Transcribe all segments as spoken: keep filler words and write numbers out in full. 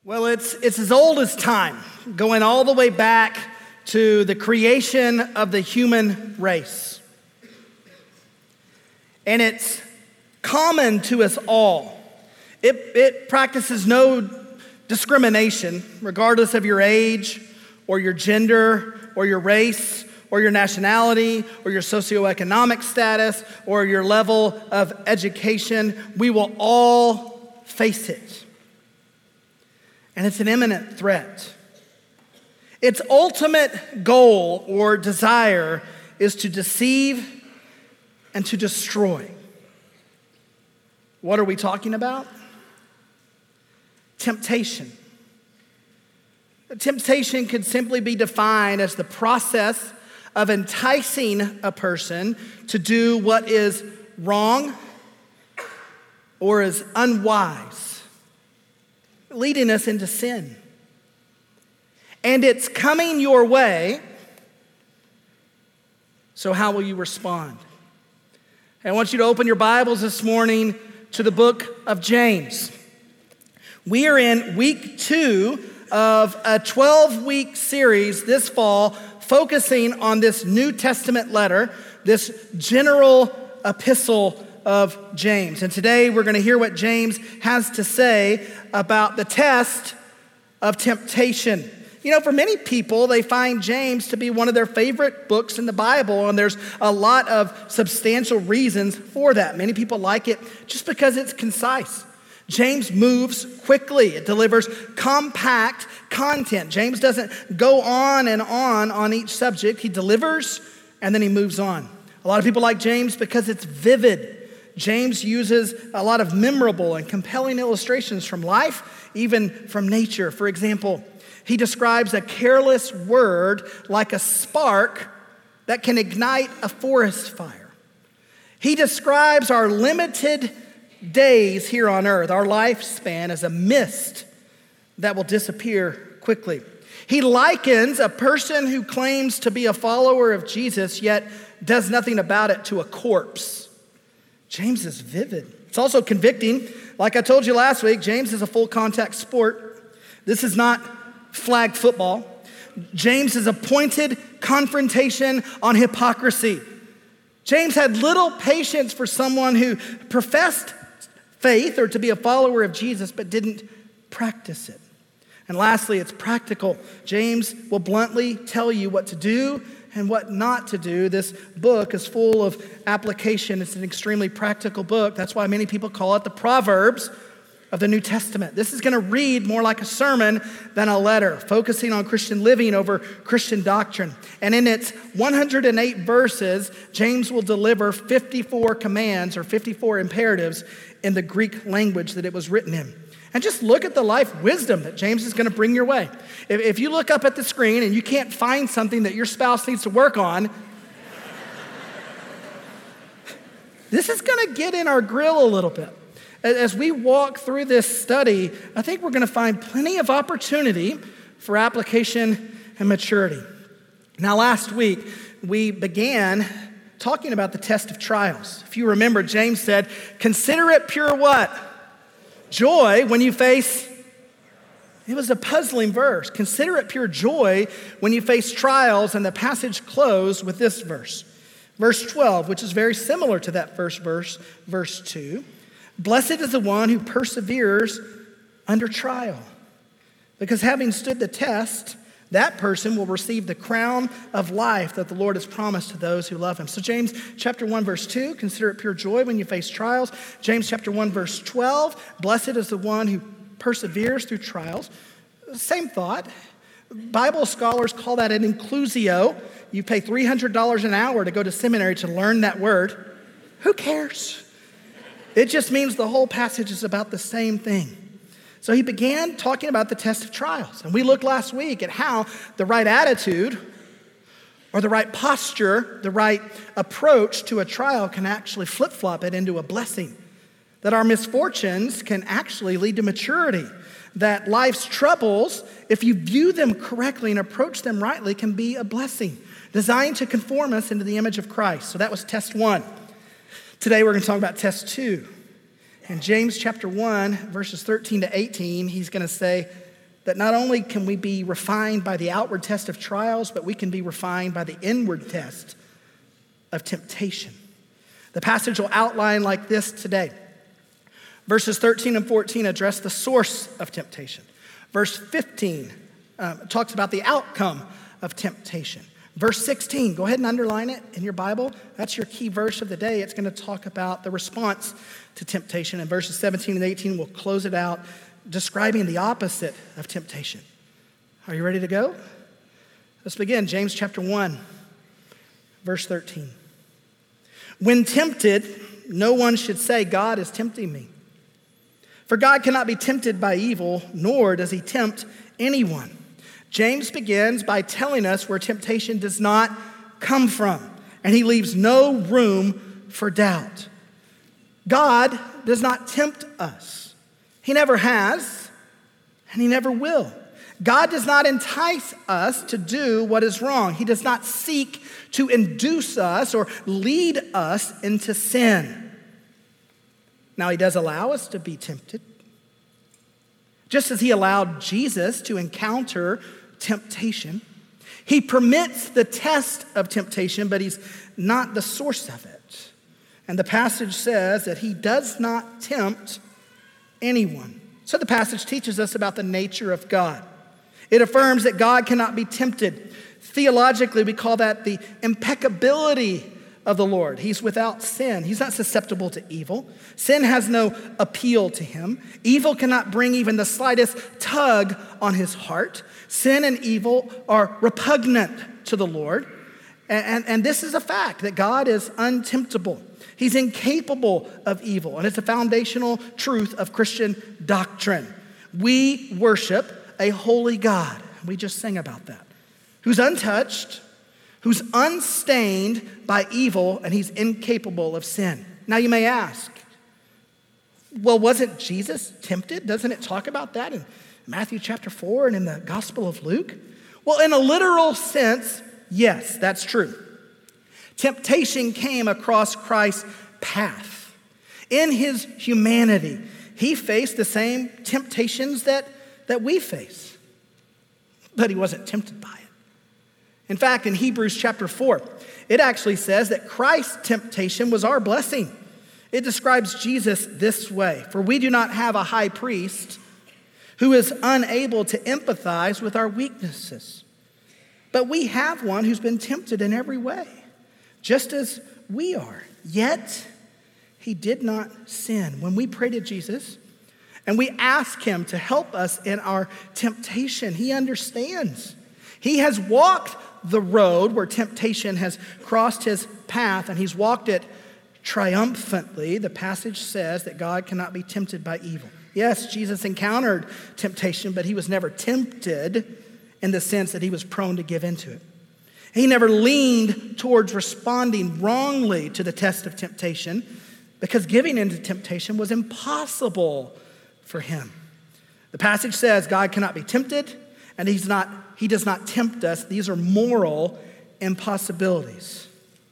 Well, it's, it's as old as time, going all the way back to the creation of the human race. And it's common to us all. It, it practices no discrimination, regardless of your age or your gender or your race or your nationality or your socioeconomic status or your level of education. We will all face it. And it's an imminent threat. Its ultimate goal or desire is to deceive and to destroy. What are we talking about? Temptation. Temptation could simply be defined as the process of enticing a person to do what is wrong or is unwise, leading us into sin. And it's coming your way, so how will you respond? I want you to open your Bibles this morning to the book of James. We are in week two of a twelve-week series this fall focusing on this New Testament letter, this general epistle of James. And today we're going to hear what James has to say about the test of temptation. You know, for many people, they find James to be one of their favorite books in the Bible, and there's a lot of substantial reasons for that. Many people like it just because it's concise. James moves quickly. It delivers compact content. James doesn't go on and on on each subject. He delivers, and then he moves on. A lot of people like James because it's vivid. James uses a lot of memorable and compelling illustrations from life, even from nature. For example, he describes a careless word like a spark that can ignite a forest fire. He describes our limited days here on earth, our lifespan, as a mist that will disappear quickly. He likens a person who claims to be a follower of Jesus yet does nothing about it to a corpse. James is vivid. It's also convicting. Like I told you last week, James is a full contact sport. This is not flag football. James is a pointed confrontation on hypocrisy. James had little patience for someone who professed faith or to be a follower of Jesus but didn't practice it. And lastly, it's practical. James will bluntly tell you what to do and what not to do. This book is full of application. It's an extremely practical book. That's why many people call it the Proverbs of the New Testament. This is going to read more like a sermon than a letter, focusing on Christian living over Christian doctrine. And in its one hundred eight verses, James will deliver fifty-four commands or fifty-four imperatives in the Greek language that it was written in. And just look at the life wisdom that James is going to bring your way. If, if you look up at the screen and you can't find something that your spouse needs to work on, this is going to get in our grill a little bit. As we walk through this study, I think we're going to find plenty of opportunity for application and maturity. Now, last week, we began talking about the test of trials. If you remember, James said, consider it pure what? Joy when you face, it was a puzzling verse. Consider it pure joy when you face trials, and the passage closed with this verse. Verse twelve, which is very similar to that first verse, verse two. Blessed is the one who perseveres under trial, because having stood the test, that person will receive the crown of life that the Lord has promised to those who love him. So James chapter one, verse two, consider it pure joy when you face trials. James chapter one, verse twelve, blessed is the one who perseveres through trials. Same thought. Bible scholars call that an inclusio. You pay three hundred dollars an hour to go to seminary to learn that word. Who cares? It just means the whole passage is about the same thing. So he began talking about the test of trials. And we looked last week at how the right attitude or the right posture, the right approach to a trial can actually flip-flop it into a blessing. That our misfortunes can actually lead to maturity. That life's troubles, if you view them correctly and approach them rightly, can be a blessing. Designed to conform us into the image of Christ. So that was test one. Today we're going to talk about test two. In James chapter one, verses thirteen to eighteen, he's going to say, that not only can we be refined by the outward test of trials, but we can be refined by the inward test of temptation. The passage will outline like this today. Verses thirteen and fourteen address the source of temptation. Verse fifteen um, talks about the outcome of temptation. Verse sixteen, go ahead and underline it in your Bible. That's your key verse of the day. It's going to talk about the response to temptation. And verses seventeen and eighteen will close it out, describing the opposite of temptation. Are you ready to go? Let's begin. James chapter one, verse thirteen. When tempted, no one should say, God is tempting me. For God cannot be tempted by evil, nor does he tempt anyone. James begins by telling us where temptation does not come from, and he leaves no room for doubt. God does not tempt us. He never has, and he never will. God does not entice us to do what is wrong. He does not seek to induce us or lead us into sin. Now, he does allow us to be tempted. Just as he allowed Jesus to encounter temptation, he permits the test of temptation, but he's not the source of it. And the passage says that he does not tempt anyone. So the passage teaches us about the nature of God. It affirms that God cannot be tempted. Theologically, we call that the impeccability of the Lord. He's without sin. He's not susceptible to evil. Sin has no appeal to him. Evil cannot bring even the slightest tug on his heart. Sin and evil are repugnant to the Lord. And, and, and this is a fact, that God is untemptable. He's incapable of evil. And it's a foundational truth of Christian doctrine. We worship a holy God. We just sang about that. Who's untouched, who's unstained by evil, and he's incapable of sin. Now you may ask, well, wasn't Jesus tempted? Doesn't it talk about that in Matthew chapter four and in the Gospel of Luke? Well, in a literal sense, yes, that's true. Temptation came across Christ's path. In his humanity, he faced the same temptations that, that we face, but he wasn't tempted by it. In fact, in Hebrews chapter four, it actually says that Christ's temptation was our blessing. It describes Jesus this way: for we do not have a high priest who is unable to empathize with our weaknesses, but we have one who's been tempted in every way, just as we are. Yet he did not sin. When we pray to Jesus and we ask him to help us in our temptation, he understands. He has walked the road where temptation has crossed his path, and he's walked it triumphantly. The passage says that God cannot be tempted by evil. Yes, Jesus encountered temptation, but he was never tempted in the sense that he was prone to give into it. He never leaned towards responding wrongly to the test of temptation, because giving into temptation was impossible for him. The passage says God cannot be tempted, and he's not, he does not tempt us. These are moral impossibilities.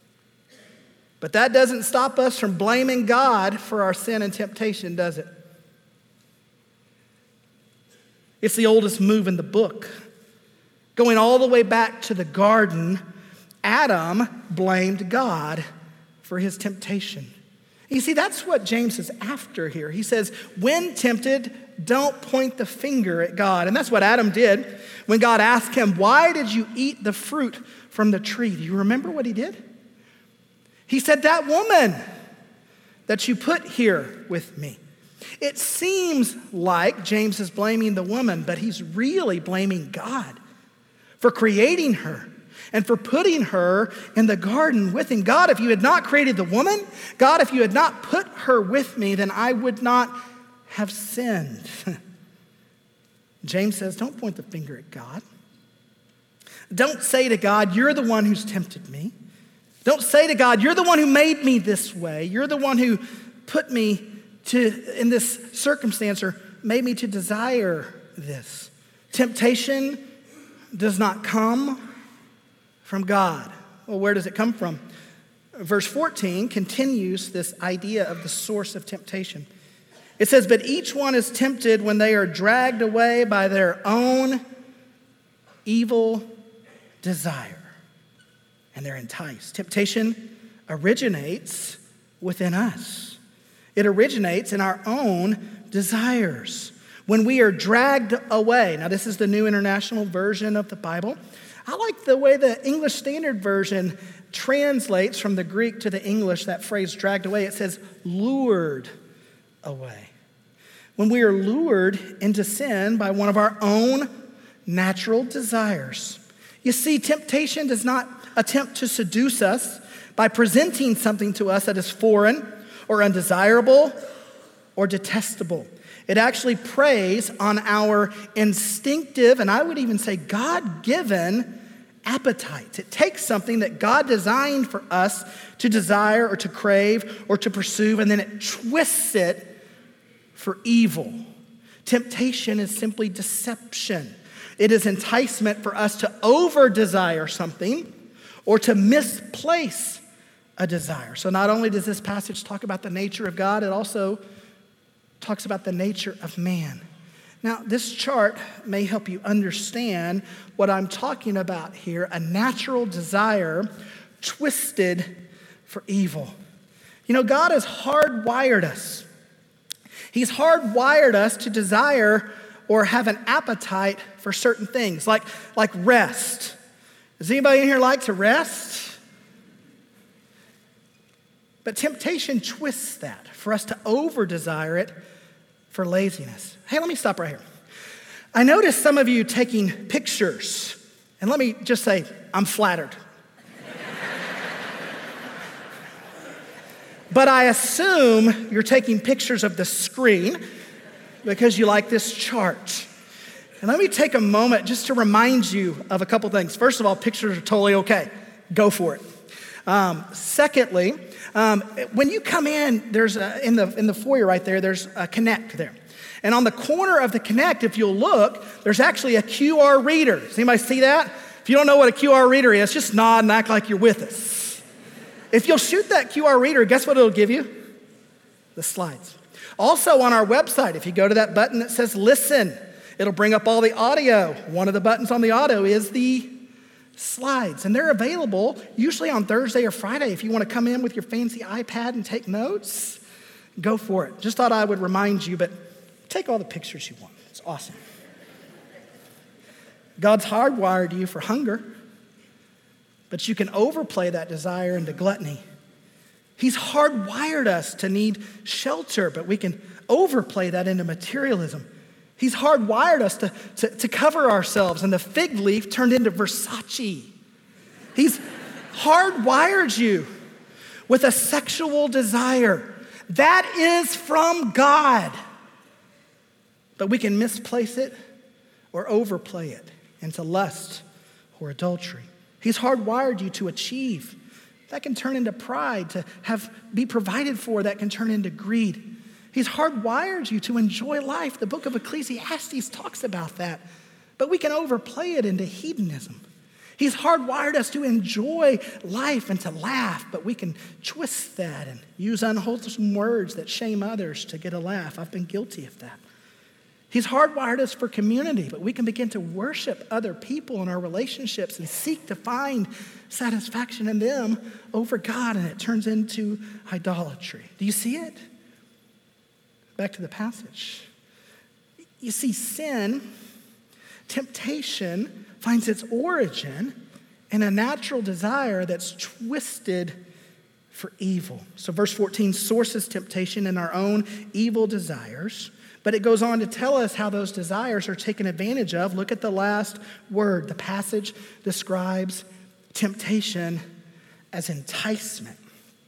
But that doesn't stop us from blaming God for our sin and temptation, does it? It's the oldest move in the book. Going all the way back to the garden, Adam blamed God for his temptation. You see, that's what James is after here. He says, when tempted, don't point the finger at God. And that's what Adam did when God asked him, why did you eat the fruit from the tree? Do you remember what he did? He said, that woman that you put here with me. It seems like James is blaming the woman, but he's really blaming God for creating her and for putting her in the garden with him. God, if you had not created the woman, God, if you had not put her with me, then I would not have sinned. James says, don't point the finger at God. Don't say to God, you're the one who's tempted me. Don't say to God, you're the one who made me this way. You're the one who put me to in this circumstance or made me to desire this. Temptation does not come from God. Well, where does it come from? Verse fourteen continues this idea of the source of temptation. It says, but each one is tempted when they are dragged away by their own evil desire. And they're enticed. Temptation originates within us. It originates in our own desires. When we are dragged away. Now, this is the New International Version of the Bible. I like the way the English Standard Version translates from the Greek to the English that phrase dragged away. It says lured away. When we are lured into sin by one of our own natural desires. You see, temptation does not attempt to seduce us by presenting something to us that is foreign or undesirable or detestable. It actually preys on our instinctive, and I would even say God-given appetites. It takes something that God designed for us to desire or to crave or to pursue, and then it twists it for evil. Temptation is simply deception. It is enticement for us to over-desire something or to misplace a desire. So not only does this passage talk about the nature of God, it also talks about the nature of man. Now, this chart may help you understand what I'm talking about here, a natural desire twisted for evil. You know, God has hardwired us. He's hardwired us to desire or have an appetite for certain things, like, like rest. Does anybody in here like to rest? But temptation twists that for us to over-desire it for laziness. Hey, let me stop right here. I noticed some of you taking pictures, and let me just say, I'm flattered. But I assume you're taking pictures of the screen because you like this chart. And let me take a moment just to remind you of a couple things. First of all, pictures are totally okay. Go for it. Um, secondly, um, when you come in, there's a, in the in the foyer right there, there's a Connect there. And on the corner of the Connect, if you'll look, there's actually a Q R reader. Does anybody see that? If you don't know what a Q R reader is, just nod and act like you're with us. If you'll shoot that Q R reader, guess what it'll give you? The slides. Also on our website, if you go to that button that says listen, it'll bring up all the audio. One of the buttons on the audio is the slides. And they're available usually on Thursday or Friday. If you want to come in with your fancy iPad and take notes, go for it. Just thought I would remind you, but take all the pictures you want. It's awesome. God's hardwired you for hunger, but you can overplay that desire into gluttony. He's hardwired us to need shelter, but we can overplay that into materialism. He's hardwired us to, to, to cover ourselves, and the fig leaf turned into Versace. He's hardwired you with a sexual desire. That is from God. But we can misplace it or overplay it into lust or adultery. He's hardwired you to achieve. That can turn into pride, to have be provided for. That can turn into greed. He's hardwired you to enjoy life. The book of Ecclesiastes talks about that. But we can overplay it into hedonism. He's hardwired us to enjoy life and to laugh, but we can twist that and use unwholesome words that shame others to get a laugh. I've been guilty of that. He's hardwired us for community, but we can begin to worship other people in our relationships and seek to find satisfaction in them over God, and it turns into idolatry. Do you see it? Back to the passage. You see, sin, temptation, finds its origin in a natural desire that's twisted for evil. So verse fourteen sources temptation in our own evil desires, but it goes on to tell us how those desires are taken advantage of. Look at the last word. The passage describes temptation as enticement.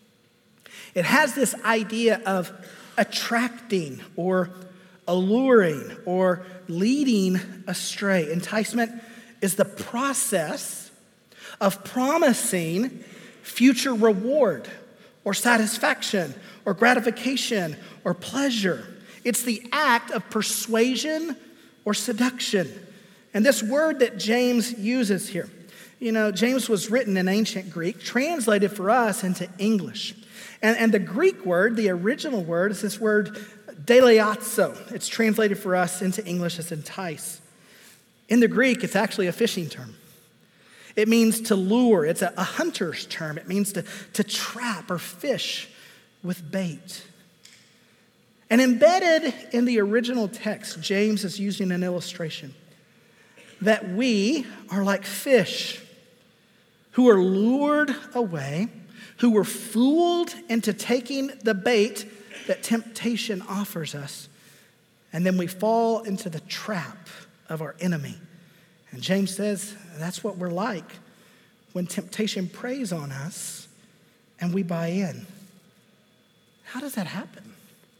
It has this idea of attracting or alluring or leading astray. Enticement is the process of promising future reward or satisfaction or gratification or pleasure. It's the act of persuasion or seduction. And this word that James uses here, you know, James was written in ancient Greek, translated for us into English. And, and the Greek word, the original word, is this word Deleatzo. It's translated for us into English as entice. In the Greek, it's actually a fishing term. It means to lure. It's a, a hunter's term. It means to, to trap or fish with bait. And embedded in the original text, James is using an illustration that we are like fish who are lured away, who were fooled into taking the bait that temptation offers us, and then we fall into the trap of our enemy. And James says that's what we're like when temptation preys on us and we buy in. How does that happen?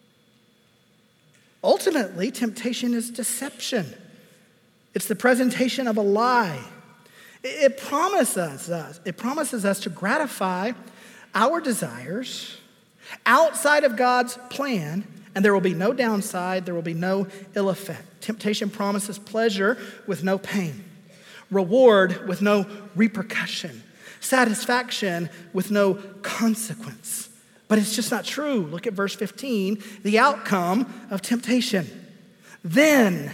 Ultimately, temptation is deception. It's the presentation of a lie. It promises us, it promises us to gratify our desires outside of God's plan, and there will be no downside, there will be no ill effect. Temptation promises pleasure with no pain, reward with no repercussion, satisfaction with no consequence. But it's just not true. Look at verse fifteen, the outcome of temptation. Then,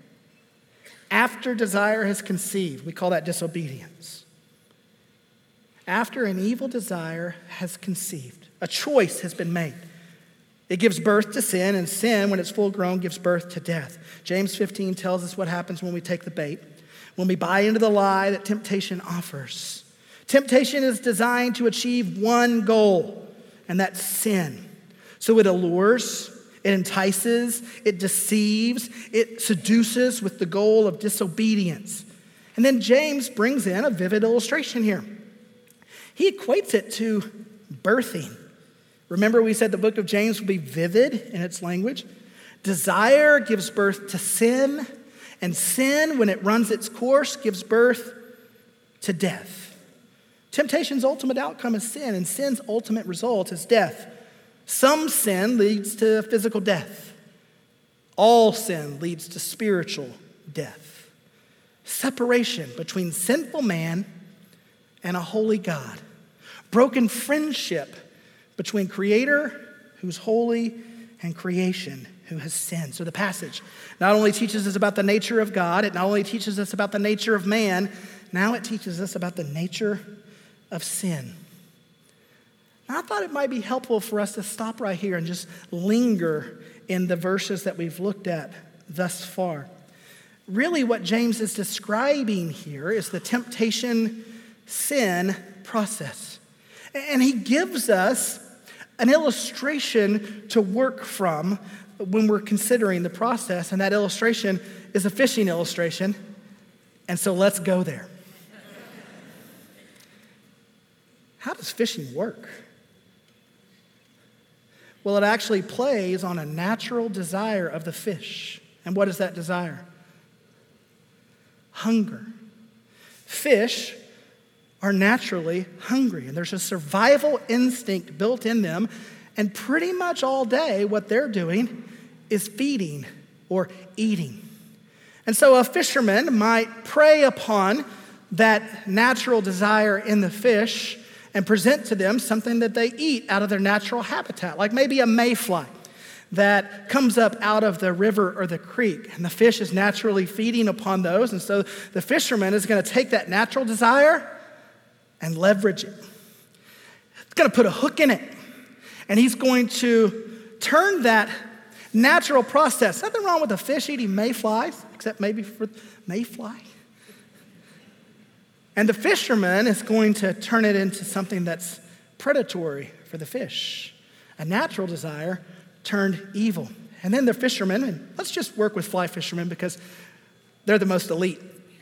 after desire has conceived, we call that disobedience. After an evil desire has conceived, a choice has been made. It gives birth to sin, and sin, when it's full grown, gives birth to death. James fifteen tells us what happens when we take the bait, when we buy into the lie that temptation offers. Temptation is designed to achieve one goal, and that's sin. So it allures, it entices, it deceives, it seduces with the goal of disobedience. And then James brings in a vivid illustration here. He equates it to birthing. Remember, we said the book of James will be vivid in its language. Desire gives birth to sin, and sin, when it runs its course, gives birth to death. Temptation's ultimate outcome is sin, and sin's ultimate result is death. Some sin leads to physical death. All sin leads to spiritual death. Separation between sinful man and a holy God. Broken friendship between Creator, who's holy, and creation, who has sinned. So the passage not only teaches us about the nature of God, it not only teaches us about the nature of man, now it teaches us about the nature of sin. Now, I thought it might be helpful for us to stop right here and just linger in the verses that we've looked at thus far. Really, what James is describing here is the temptation-sin process. And he gives us an illustration to work from when we're considering the process, and that illustration is a fishing illustration. And so let's go there. How does fishing work? Well, it actually plays on a natural desire of the fish. And what is that desire? Hunger. Fish are naturally hungry, and there's a survival instinct built in them, and pretty much all day what they're doing is feeding or eating. And so a fisherman might prey upon that natural desire in the fish and present to them something that they eat out of their natural habitat, like maybe a mayfly that comes up out of the river or the creek, and the fish is naturally feeding upon those, and so the fisherman is going to take that natural desire and leverage it. He's going to put a hook in it, and he's going to turn that natural process. Nothing wrong with a fish eating mayflies, except maybe for mayfly. And the fisherman is going to turn it into something that's predatory for the fish, a natural desire turned evil. And then the fishermen, and let's just work with fly fishermen because they're the most elite.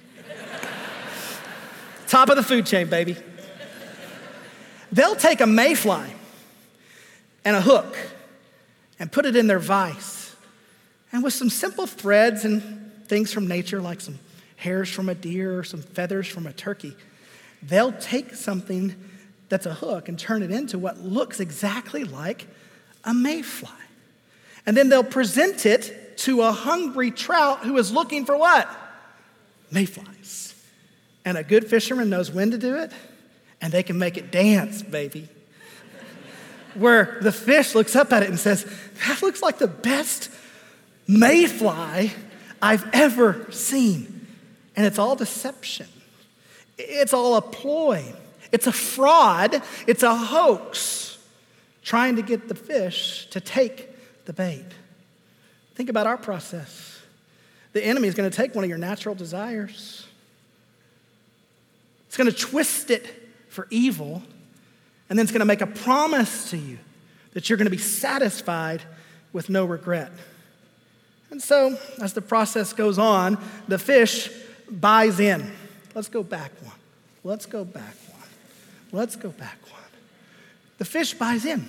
Top of the food chain, baby. They'll take a mayfly and a hook and put it in their vise. And with some simple threads and things from nature, like some hairs from a deer or some feathers from a turkey, they'll take something that's a hook and turn it into what looks exactly like a mayfly. And then they'll present it to a hungry trout who is looking for what? Mayflies. And a good fisherman knows when to do it, and they can make it dance, baby. where the fish looks up at it and says, that looks like the best mayfly I've ever seen. And it's all deception. It's all a ploy. It's a fraud. It's a hoax trying to get the fish to take the bait. Think about our process. The enemy is going to take one of your natural desires. It's going to twist it for evil, and then it's going to make a promise to you that you're going to be satisfied with no regret. And so, as the process goes on, the fish buys in. Let's go back one. Let's go back one. Let's go back one. The fish buys in.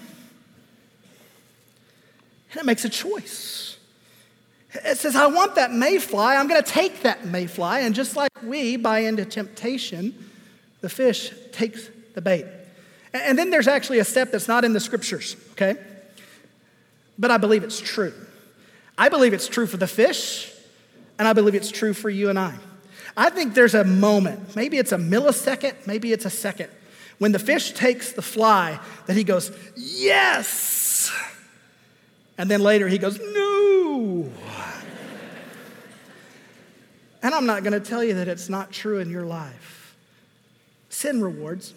And it makes a choice. It says, I want that mayfly. I'm going to take that mayfly. And just like we buy into temptation, the fish takes the bait. And then there's actually a step that's not in the scriptures, okay? But I believe it's true. I believe it's true for the fish, and I believe it's true for you and I. I think there's a moment, maybe it's a millisecond, maybe it's a second, when the fish takes the fly that he goes, yes! And then later he goes, no! And I'm not going to tell you that it's not true in your life. Sin rewards.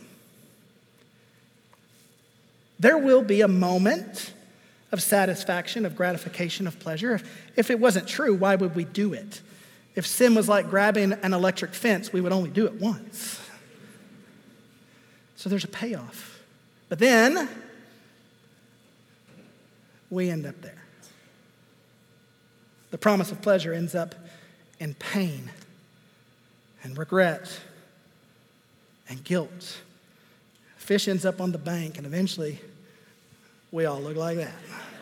There will be a moment of satisfaction, of gratification, of pleasure. If, if it wasn't true, why would we do it? If sin was like grabbing an electric fence, we would only do it once. So there's a payoff. But then, we end up there. The promise of pleasure ends up in pain and regret and guilt. Fish ends up on the bank, and eventually, we all look like that.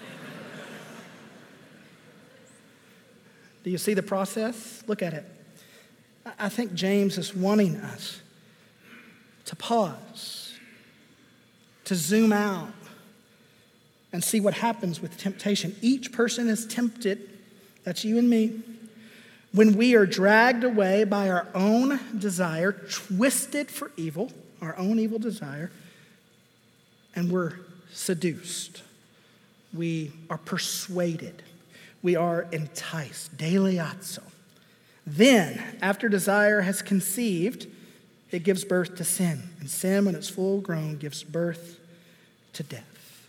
Do you see the process? Look at it. I think James is wanting us to pause, to zoom out, and see what happens with temptation. Each person is tempted, that's you and me, when we are dragged away by our own desire, twisted for evil, our own evil desire, and we're seduced. We are persuaded. We are enticed. Deileazo. Then, after desire has conceived, it gives birth to sin. And sin, when it's full grown, gives birth to death.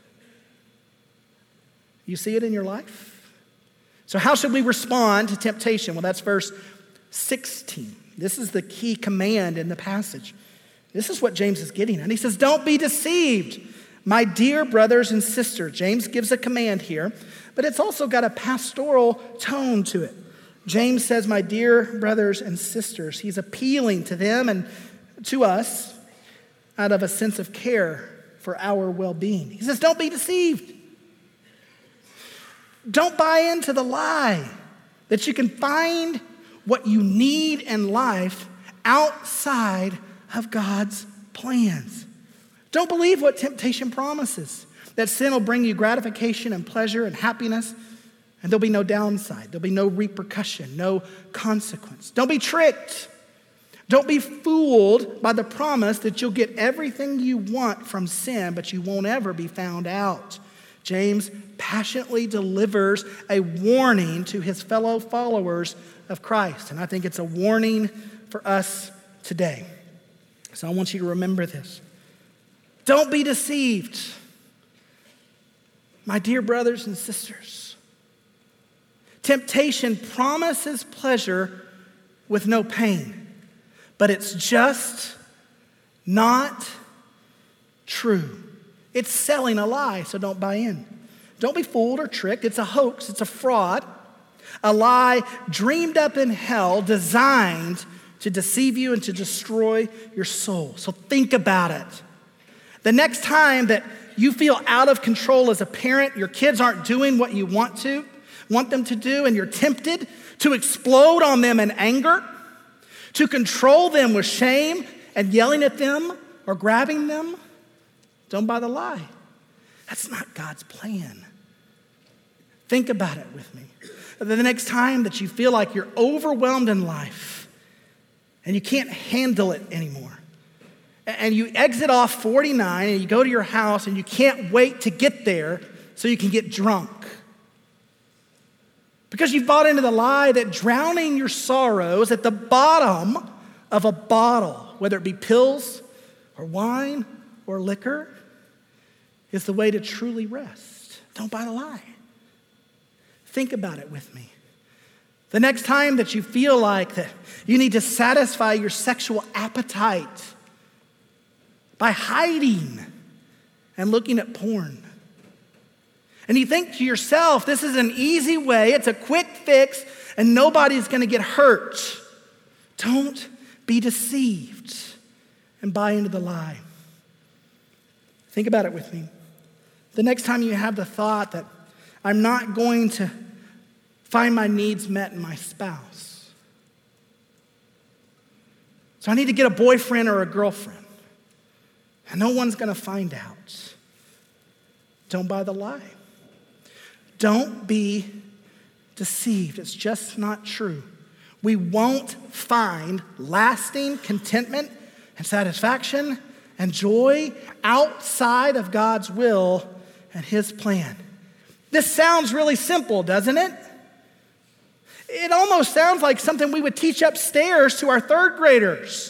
You see it in your life? So how should we respond to temptation? Well, that's verse sixteen. This is the key command in the passage. This is what James is getting at. He says, don't be deceived, my dear brothers and sisters. James gives a command here, but it's also got a pastoral tone to it. James says, my dear brothers and sisters. He's appealing to them and to us out of a sense of care for our well-being. He says, don't be deceived. Don't buy into the lie that you can find what you need in life outside of God's plans. Don't believe what temptation promises, that sin will bring you gratification and pleasure and happiness, and there'll be no downside. There'll be no repercussion, no consequence. Don't be tricked. Don't be fooled by the promise that you'll get everything you want from sin, but you won't ever be found out. James passionately delivers a warning to his fellow followers of Christ, and I think it's a warning for us today. So I want you to remember this. Don't be deceived, my dear brothers and sisters. Temptation promises pleasure with no pain, but it's just not true. It's selling a lie, so don't buy in. Don't be fooled or tricked. It's a hoax. It's a fraud. A lie dreamed up in hell, designed to deceive you and to destroy your soul. So think about it. The next time that you feel out of control as a parent, your kids aren't doing what you want to, want them to do, and you're tempted to explode on them in anger, to control them with shame and yelling at them or grabbing them, don't buy the lie. That's not God's plan. Think about it with me. The next time that you feel like you're overwhelmed in life and you can't handle it anymore, and you exit off forty-nine and you go to your house and you can't wait to get there so you can get drunk. Because you've bought into the lie that drowning your sorrows at the bottom of a bottle, whether it be pills or wine or liquor, is the way to truly rest. Don't buy the lie. Think about it with me. The next time that you feel like that you need to satisfy your sexual appetite by hiding and looking at porn, and you think to yourself, this is an easy way, it's a quick fix, and nobody's gonna get hurt. Don't be deceived and buy into the lie. Think about it with me. The next time you have the thought that I'm not going to find my needs met in my spouse, so I need to get a boyfriend or a girlfriend, and no one's gonna find out. Don't buy the lie. Don't be deceived. It's just not true. We won't find lasting contentment and satisfaction and joy outside of God's will and His plan. This sounds really simple, doesn't it? It almost sounds like something we would teach upstairs to our third graders.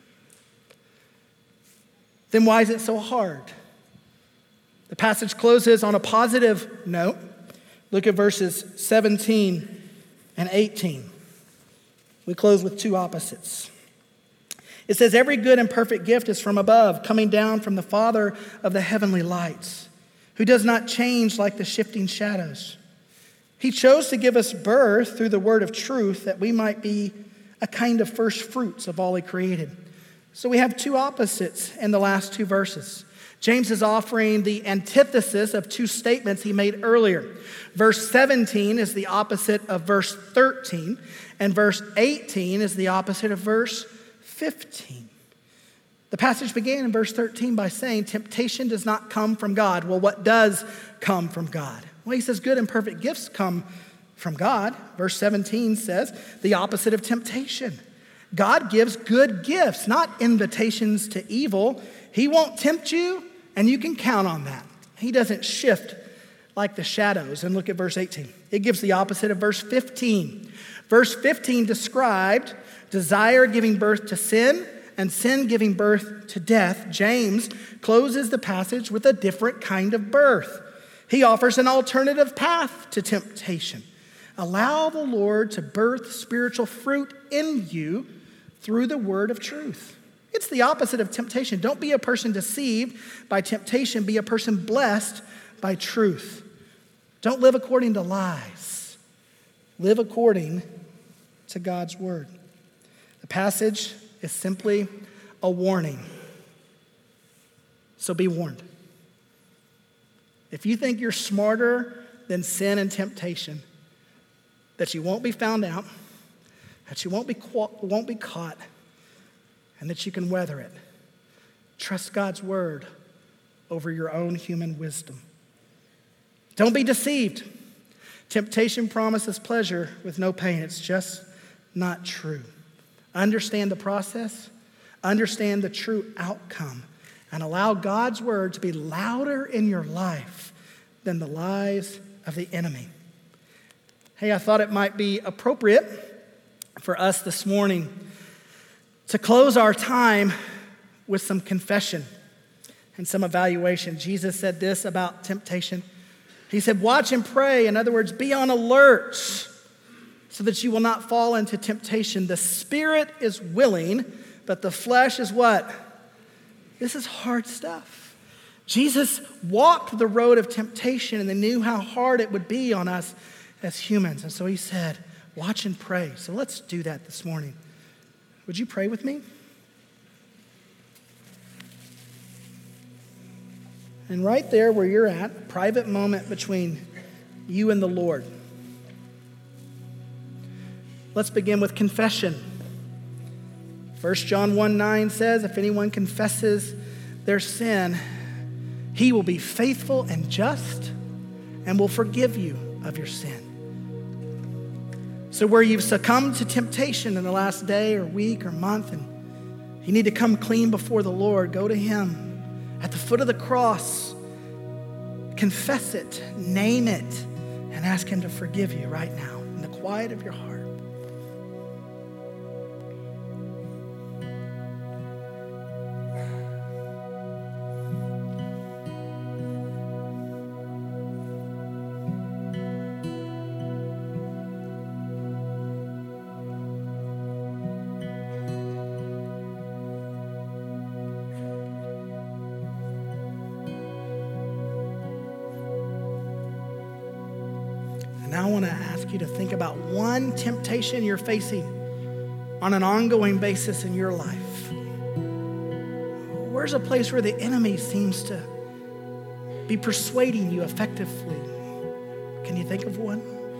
Then why is it so hard? The passage closes on a positive note. Look at verses seventeen and eighteen. We close with two opposites. It says, every good and perfect gift is from above, coming down from the Father of the heavenly lights, who does not change like the shifting shadows. He chose to give us birth through the word of truth, that we might be a kind of first fruits of all He created. So we have two opposites in the last two verses. James is offering the antithesis of two statements he made earlier. Verse seventeen is the opposite of verse thirteen, and verse eighteen is the opposite of verse fifteen. The passage began in verse thirteen by saying, temptation does not come from God. Well, what does come from God? Well, he says good and perfect gifts come from God. Verse seventeen says the opposite of temptation. God gives good gifts, not invitations to evil. He won't tempt you, and you can count on that. He doesn't shift like the shadows. And look at verse eighteen. It gives the opposite of verse fifteen. Verse fifteen described desire giving birth to sin and sin giving birth to death. James closes the passage with a different kind of birth. He offers an alternative path to temptation. Allow the Lord to birth spiritual fruit in you through the word of truth. It's the opposite of temptation. Don't be a person deceived by temptation. Be a person blessed by truth. Don't live according to lies. Live according to God's word. The passage is simply a warning. So be warned. If you think you're smarter than sin and temptation, that you won't be found out, that you won't be, won't be caught, and that you can weather it, trust God's word over your own human wisdom. Don't be deceived. Temptation promises pleasure with no pain. It's just not true. Understand the process, understand the true outcome, and allow God's word to be louder in your life than the lies of the enemy. Hey, I thought it might be appropriate for us this morning to close our time with some confession and some evaluation. Jesus said this about temptation. He said, watch and pray. In other words, be on alert so that you will not fall into temptation. The spirit is willing, but the flesh is what? This is hard stuff. Jesus walked the road of temptation and they knew how hard it would be on us as humans. And so he said, watch and pray. So let's do that this morning. Would you pray with me? And right there where you're at, a private moment between you and the Lord. Let's begin with confession. First John one nine says, if anyone confesses their sin, he will be faithful and just and will forgive you of your sin. So where you've succumbed to temptation in the last day or week or month, and You need to come clean before the Lord. Go to him at the foot of the cross. Confess it, name it, and ask him to forgive you right now in the quiet of your heart. Now I want to ask you to think about one temptation you're facing on an ongoing basis in your life. Where's a place where the enemy seems to be persuading you effectively? Can you think of one?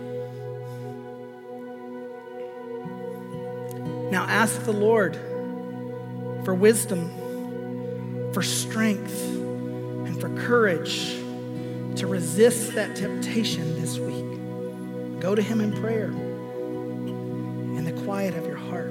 Now ask the Lord for wisdom, for strength, and for courage to resist that temptation this week. Go to him in prayer in the quiet of your heart.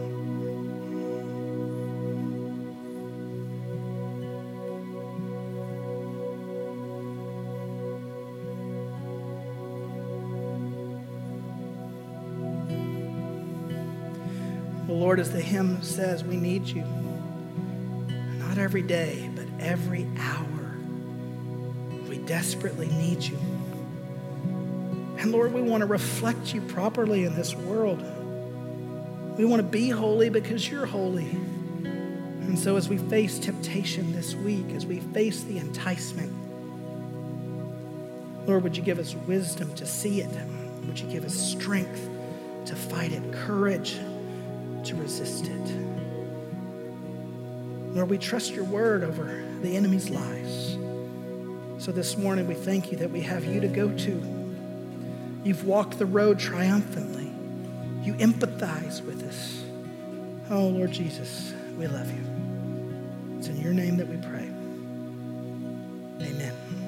The Lord, as the hymn says, we need you. Not every day, but every hour. We desperately need you. And Lord, we want to reflect you properly in this world. We want to be holy because you're holy. And so as we face temptation this week, as we face the enticement, Lord, would you give us wisdom to see it? Would you give us strength to fight it, courage to resist it? Lord, we trust your word over the enemy's lies. So this morning we thank you that we have you to go to. You've walked the road triumphantly. You empathize with us. Oh, Lord Jesus, we love you. It's in your name that we pray. Amen.